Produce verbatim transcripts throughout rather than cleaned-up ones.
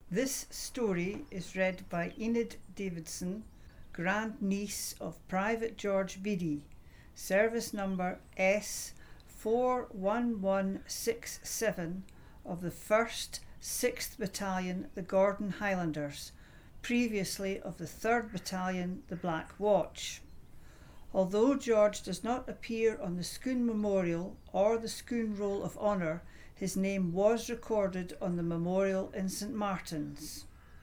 This story is read by Enid Davidson, grandniece of Private George Beattie, service number S four one one six seven of the first sixth Battalion, the Gordon Highlanders, previously of the third Battalion, the Black Watch. Although George does not appear on the Scone Memorial or the Scone Roll of Honour, his name was recorded on the memorial in St Martin's.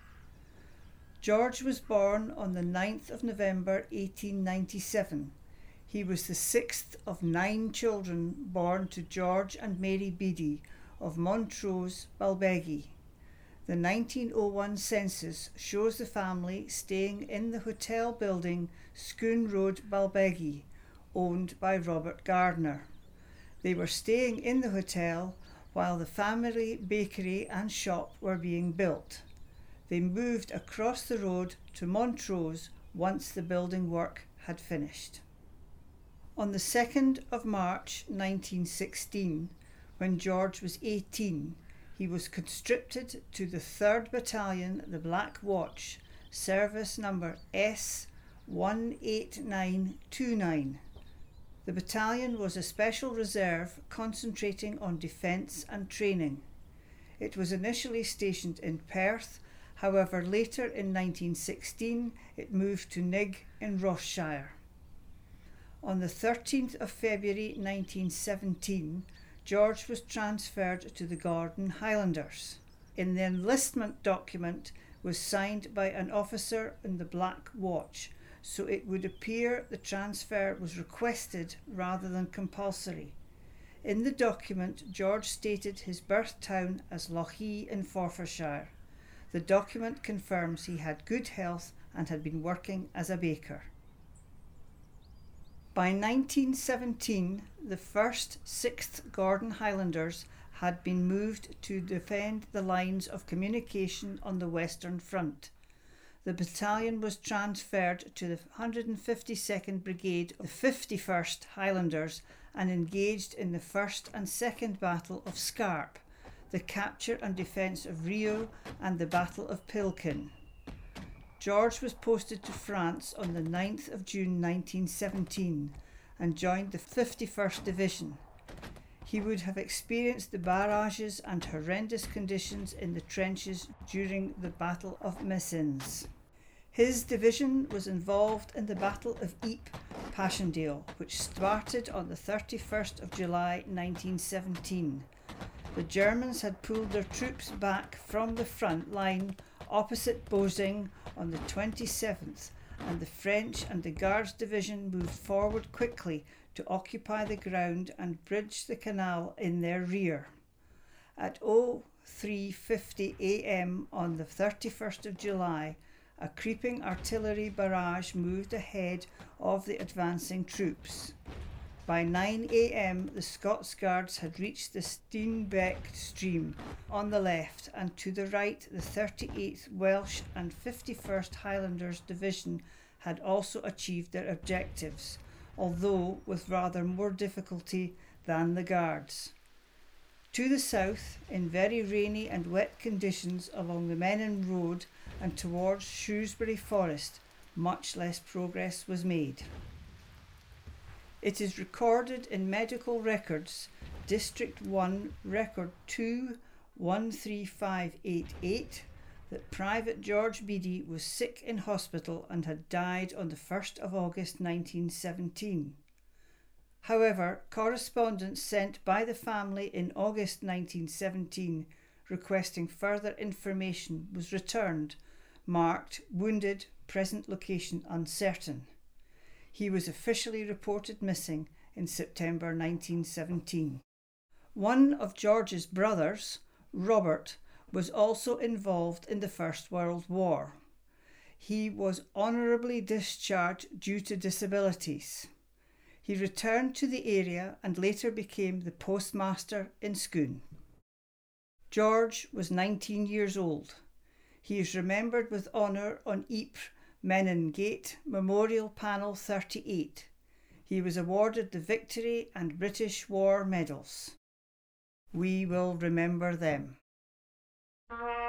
George was born on the ninth of November eighteen ninety-seven. He was the sixth of nine children born to George and Mary Beattie of Montrose, Balbegie. The nineteen oh one census shows the family staying in the hotel building Scone Road, Balbegie, owned by Robert Gardner. They were staying in the hotel while the family bakery and shop were being built. They moved across the road to Montrose once the building work had finished. On the second of March nineteen sixteen, when George was eighteen, he was conscripted to the third Battalion, the Black Watch, service number S one eight nine two nine. The battalion was a special reserve concentrating on defence and training. It was initially stationed in Perth, however later in nineteen sixteen it moved to Nigg in Ross-shire. On the thirteenth of February nineteen seventeen, George was transferred to the Gordon Highlanders. In the enlistment document was signed by an officer in the Black Watch, so it would appear the transfer was requested rather than compulsory. In the document, George stated his birth town as Lochee in Forfarshire. The document confirms he had good health and had been working as a baker. By nineteen seventeen, the first sixth Gordon Highlanders had been moved to defend the lines of communication on the Western Front. The battalion was transferred to the one hundred fifty-second Brigade of the fifty-first Highlanders and engaged in the First and Second Battle of Scarpe, the capture and defence of Rio and the Battle of Pilkin. George was posted to France on the ninth of June nineteen seventeen and joined the fifty-first Division. He would have experienced the barrages and horrendous conditions in the trenches during the Battle of Messines. His division was involved in the Battle of Ypres Passchendaele, which started on the thirty-first of July nineteen seventeen. The Germans had pulled their troops back from the front line opposite Bozing on the twenty-seventh, and the French and the Guards Division moved forward quickly to occupy the ground and bridge the canal in their rear. At oh three fifty a m on the thirty-first of July, a creeping artillery barrage moved ahead of the advancing troops. By nine a m the Scots Guards had reached the Steenbeck stream on the left, and to the right the thirty-eighth Welsh and fifty-first Highlanders Division had also achieved their objectives, although with rather more difficulty than the Guards. To the south, in very rainy and wet conditions along the Menin Road and towards Shrewsbury Forest, much less progress was made. It is recorded in medical records, District one, Record two one three five eight eight, that Private George Beattie was sick in hospital and had died on the first of August nineteen seventeen. However, correspondence sent by the family in August nineteen seventeen requesting further information was returned, marked wounded, present location uncertain. He was officially reported missing in September nineteen seventeen. One of George's brothers, Robert, was also involved in the First World War. He was honourably discharged due to disabilities. He returned to the area and later became the postmaster in Scone. George was nineteen years old. He is remembered with honour on Ypres Menin Gate Memorial Panel thirty-eight. He was awarded the Victory and British War medals. We will remember them.